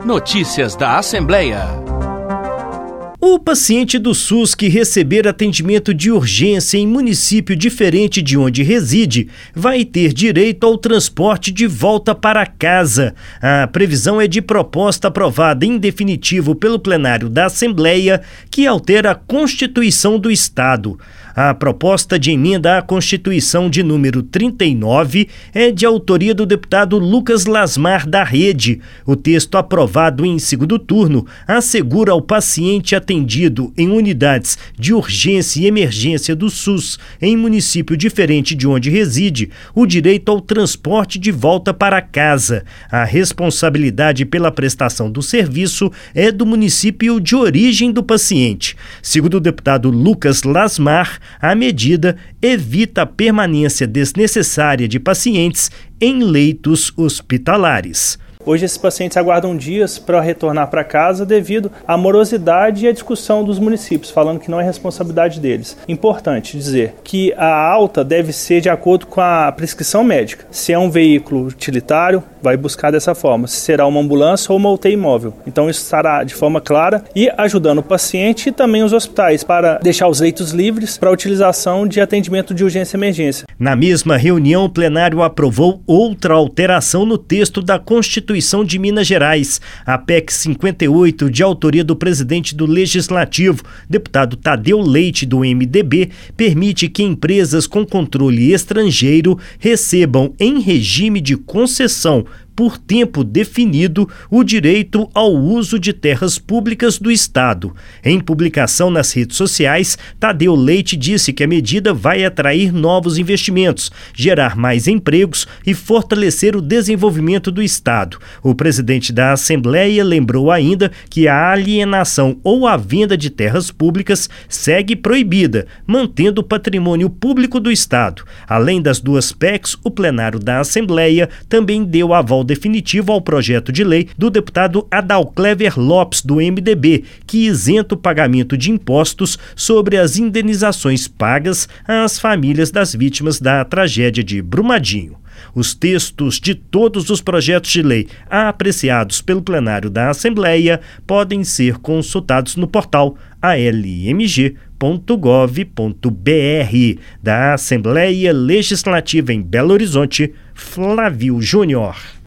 Notícias da Assembleia. O paciente do SUS que receber atendimento de urgência em município diferente de onde reside vai ter direito ao transporte de volta para casa. A previsão é de proposta aprovada em definitivo pelo plenário da Assembleia, que altera a Constituição do Estado. A proposta de emenda à Constituição de número 39 é de autoria do deputado Lucas Lasmar, da Rede. O texto aprovado em segundo turno assegura ao paciente atendido em unidades de urgência e emergência do SUS em município diferente de onde reside o direito ao transporte de volta para casa. A responsabilidade pela prestação do serviço é do município de origem do paciente. Segundo o deputado Lucas Lasmar, a medida evita a permanência desnecessária de pacientes em leitos hospitalares. Hoje esses pacientes aguardam dias para retornar para casa devido à morosidade e à discussão dos municípios, falando que não é responsabilidade deles. Importante dizer que a alta deve ser de acordo com a prescrição médica. Se é um veículo utilitário, vai buscar dessa forma. Se será uma ambulância ou uma UTI móvel. Então isso estará de forma clara e ajudando o paciente e também os hospitais para deixar os leitos livres para a utilização de atendimento de urgência e emergência. Na mesma reunião, o plenário aprovou outra alteração no texto da Constituição de Minas Gerais. A PEC 58, de autoria do presidente do Legislativo, deputado Tadeu Leite, do MDB, permite que empresas com controle estrangeiro recebam, em regime de concessão por tempo definido, o direito ao uso de terras públicas do Estado. Em publicação nas redes sociais, Tadeu Leite disse que a medida vai atrair novos investimentos, gerar mais empregos e fortalecer o desenvolvimento do Estado. O presidente da Assembleia lembrou ainda que a alienação ou a venda de terras públicas segue proibida, mantendo o patrimônio público do Estado. Além das duas PECs, o plenário da Assembleia também deu aval definitivo ao projeto de lei do deputado Adalclever Lopes, do MDB, que isenta o pagamento de impostos sobre as indenizações pagas às famílias das vítimas da tragédia de Brumadinho. Os textos de todos os projetos de lei apreciados pelo plenário da Assembleia podem ser consultados no portal almg.gov.br. Da Assembleia Legislativa em Belo Horizonte, Flávio Júnior.